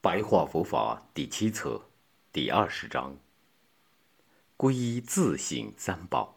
白话佛法第7册第20章：皈依自性三宝。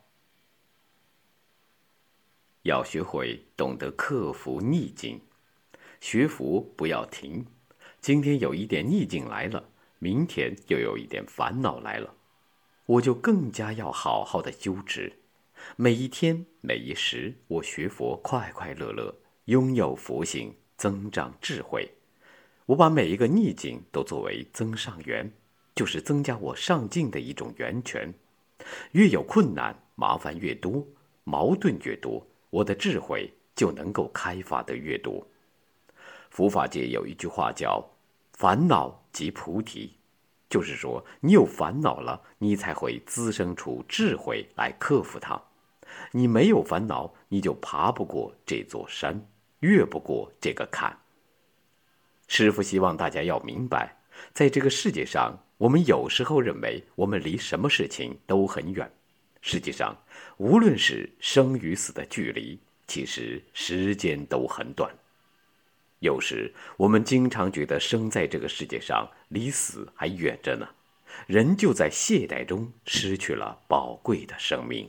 要学会懂得克服逆境，学佛不要停。今天有一点逆境来了，明天又有一点烦恼来了，我就更加要好好的修持。每一天每一时，我学佛快快乐乐，拥有佛性，增长智慧。我把每一个逆境都作为增上缘，就是增加我上进的一种源泉。越有困难，麻烦越多，矛盾越多，我的智慧就能够开发得越多。佛法界有一句话叫烦恼即菩提，就是说你有烦恼了，你才会滋生出智慧来克服它。你没有烦恼，你就爬不过这座山，越不过这个坎。师父希望大家要明白，在这个世界上，我们有时候认为我们离什么事情都很远，实际上无论是生与死的距离，其实时间都很短。有时我们经常觉得生在这个世界上离死还远着呢，人就在懈怠中失去了宝贵的生命。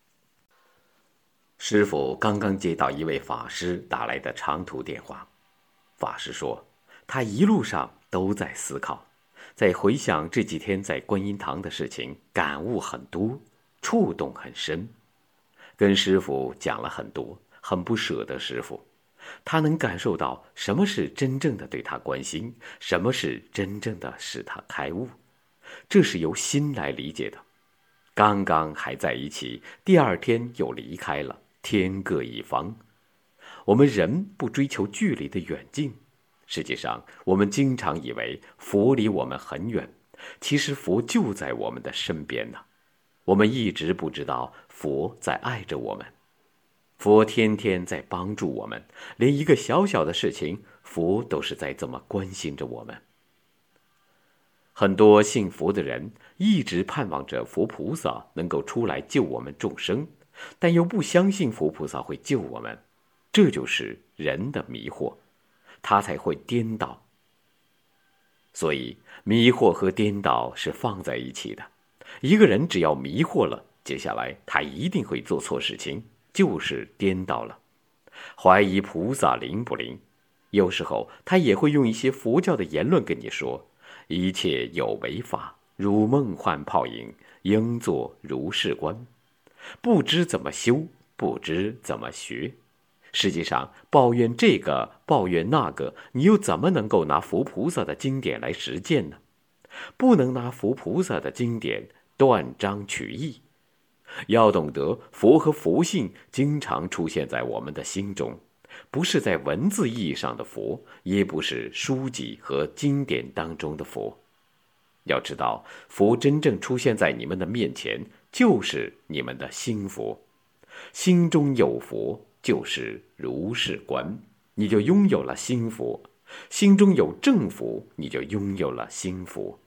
师父刚刚接到一位法师打来的长途电话，法师说他一路上都在思考，在回想这几天在观音堂的事情，感悟很多，触动很深，跟师父讲了很多，很不舍得师父。他能感受到什么是真正的对他关心，什么是真正的使他开悟，这是由心来理解的。刚刚还在一起，第二天又离开了，天各一方。我们人不追求距离的远近，实际上我们经常以为佛离我们很远，其实佛就在我们的身边呢。我们一直不知道佛在爱着我们，佛天天在帮助我们，连一个小小的事情，佛都是在这么关心着我们。很多信佛的人一直盼望着佛菩萨能够出来救我们众生，但又不相信佛菩萨会救我们，这就是人的迷惑，他才会颠倒。所以迷惑和颠倒是放在一起的。一个人只要迷惑了，接下来他一定会做错事情，就是颠倒了。怀疑菩萨灵不灵，有时候他也会用一些佛教的言论跟你说，一切有为法，如梦幻泡影，应作如是观。不知怎么修，不知怎么学。实际上抱怨这个抱怨那个，你又怎么能够拿佛菩萨的经典来实践呢？不能拿佛菩萨的经典断章取义。要懂得佛和佛性经常出现在我们的心中，不是在文字意义上的佛，也不是书籍和经典当中的佛。要知道，佛真正出现在你们的面前，就是你们的心佛。心中有佛，就是如是观，你就拥有了心佛；心中有正佛，你就拥有了心佛。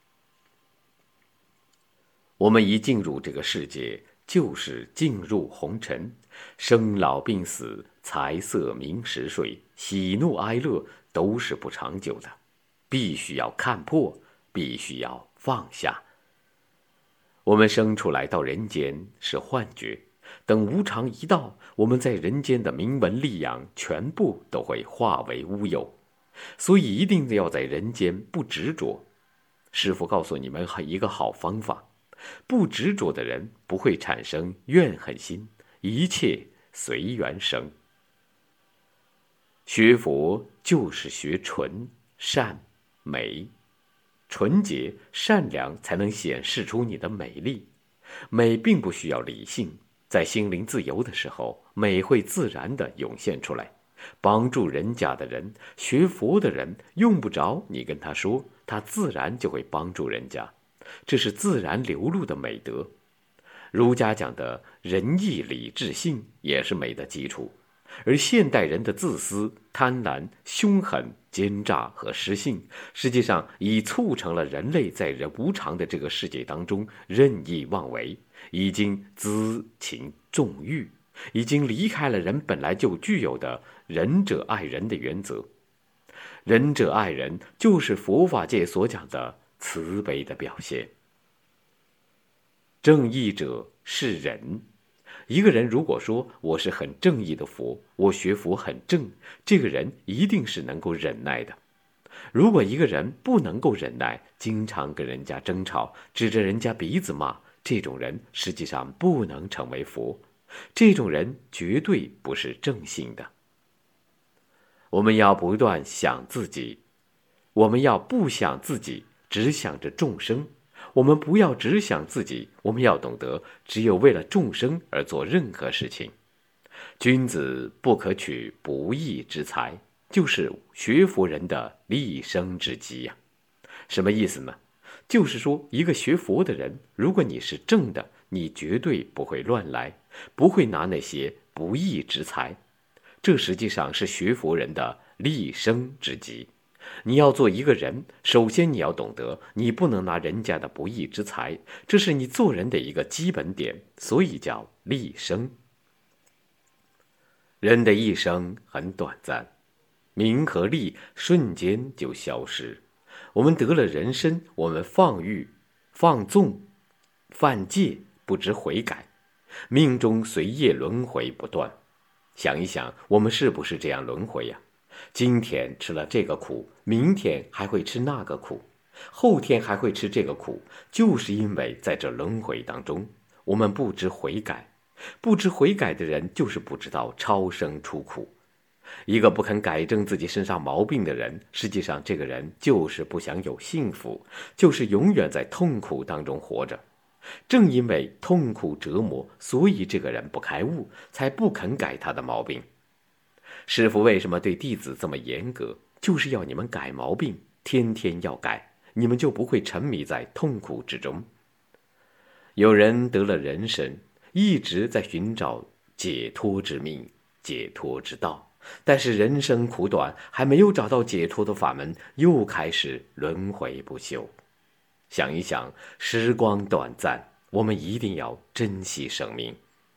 我们一进入这个世界，就是进入红尘，生老病死，财色名食睡，喜怒哀乐都是不长久的，必须要看破，必须要放下。我们生出来到人间是幻觉，等无常一到，我们在人间的名闻利养全部都会化为乌有，所以一定要在人间不执着。师父告诉你们一个好方法，不执着的人不会产生怨恨心，一切随缘生。学佛就是学纯、善、美。纯洁、善良才能显示出你的美丽。美并不需要理性，在心灵自由的时候，美会自然地涌现出来。帮助人家的人，学佛的人，用不着你跟他说，他自然就会帮助人家，这是自然流露的美德。儒家讲的仁义礼智信也是美的基础，而现代人的自私、贪婪、凶狠、奸诈和失信，实际上已促成了人类在无常的这个世界当中任意妄为，已经资情纵欲，已经离开了人本来就具有的仁者爱人的原则。 仁者爱人就是佛法界所讲的慈悲的表现。正义者是仁。一个人如果说我是很正义的佛，我学佛很正，这个人一定是能够忍耐的。如果一个人不能够忍耐，经常跟人家争吵，指着人家鼻子骂，这种人实际上不能成为佛，这种人绝对不是正信的。我们要不断想自己，我们要不想自己，只想着众生。我们不要只想自己，我们要懂得只有为了众生而做任何事情。君子不可取不义之财，就是学佛人的立生之基呀。什么意思呢？就是说一个学佛的人，如果你是正的，你绝对不会乱来，不会拿那些不义之财，这实际上是学佛人的立生之基。你要做一个人，首先你要懂得，你不能拿人家的不义之财，这是你做人的一个基本点，所以叫立生。人的一生很短暂，名和利瞬间就消失。我们得了人身，我们放欲、放纵、犯戒，不知悔改，命中随业轮回不断。想一想，我们是不是这样轮回呀？今天吃了这个苦，明天还会吃那个苦，后天还会吃这个苦，就是因为在这轮回当中，我们不知悔改。不知悔改的人，就是不知道超生出苦。一个不肯改正自己身上毛病的人，实际上这个人就是不想有幸福，就是永远在痛苦当中活着。正因为痛苦折磨，所以这个人不开悟，才不肯改他的毛病。师父为什么对弟子这么严格？就是要你们改毛病，天天要改，你们就不会沉迷在痛苦之中。有人得了人身，一直在寻找解脱之命、解脱之道，但是人生苦短，还没有找到解脱的法门，又开始轮回不休。想一想，时光短暂，我们一定要珍惜生命。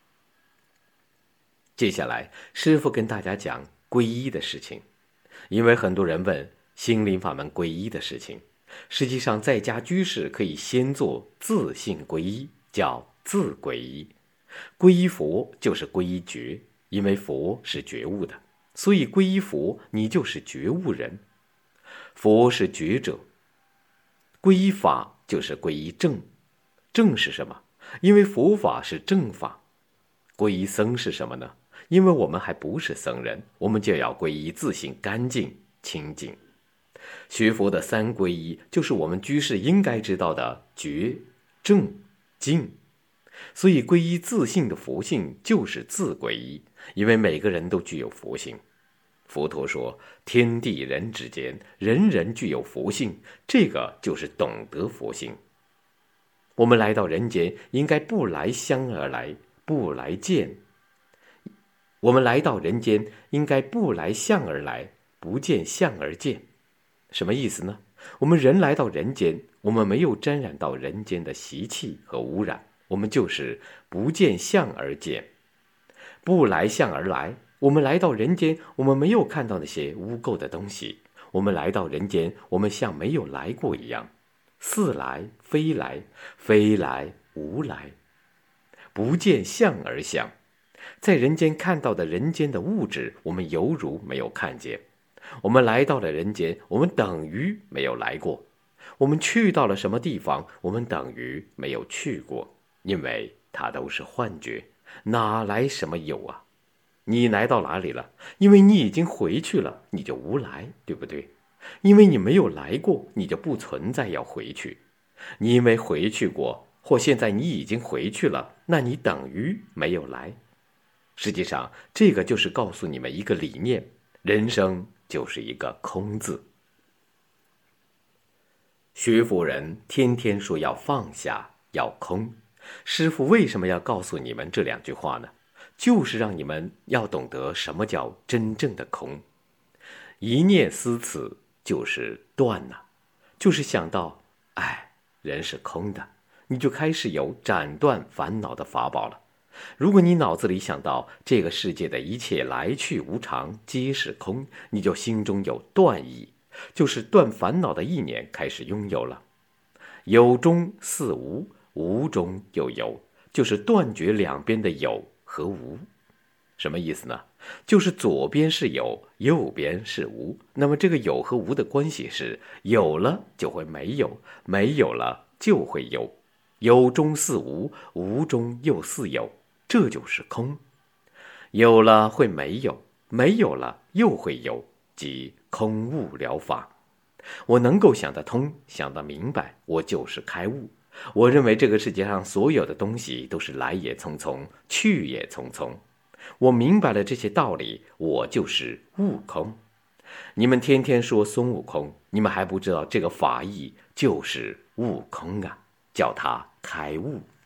接下来，师父跟大家讲皈依的事情，因为很多人问心灵法门皈依的事情，实际上在家居士可以先做自性皈依，叫自皈依。皈依佛就是皈依觉，因为佛是觉悟的，所以皈依佛，你就是觉悟人。佛是觉者。皈依法就是皈依正，正是什么？因为佛法是正法。皈依僧是什么呢？因为我们还不是僧人，我们就要皈依自性干净清净。学佛的三皈依，就是我们居士应该知道的觉、正、净。所以皈依自性的佛性就是自皈依，因为每个人都具有佛性。佛陀说，天地人之间，人人具有佛性，这个就是懂得佛性。我们来到人间，应该不来相而来，不来见。我们来到人间，应该不来相而来，不见相而见。什么意思呢？我们人来到人间，我们没有沾染到人间的习气和污染，我们就是不见相而见。不来相而来，我们来到人间，我们没有看到那些污垢的东西，我们来到人间，我们像没有来过一样。似来非来，非来无来，不见相而相。在人间看到的人间的物质，我们犹如没有看见。我们来到了人间，我们等于没有来过。我们去到了什么地方，我们等于没有去过，因为它都是幻觉，哪来什么有啊？你来到哪里了？因为你已经回去了，你就无来，对不对？因为你没有来过，你就不存在要回去。你因为回去过，或现在你已经回去了，那你等于没有来。实际上，这个就是告诉你们一个理念，人生就是一个空字。学佛人天天说要放下，要空。师父为什么要告诉你们这两句话呢？就是让你们要懂得什么叫真正的空。一念思此，就是断了，就是想到，人是空的，你就开始有斩断烦恼的法宝了。如果你脑子里想到这个世界的一切来去无常，皆是空，你就心中有断意， 就是断烦恼的意念开始拥有了。有中似无，无中有有，就是断绝两边的有和无。什么意思呢？就是左边是有，右边是无，那么这个有和无的关系是有了就会没有，没有了就会有，有中似无，无中又似有，这就是空。有了会没有，没有了又会有，即空悟了法。我能够想得通，想得明白，我就是开悟。我认为这个世界上所有的东西都是来也匆匆，去也匆匆。我明白了这些道理，我就是悟空。你们天天说孙悟空，你们还不知道这个法义就是悟空啊，叫他开悟。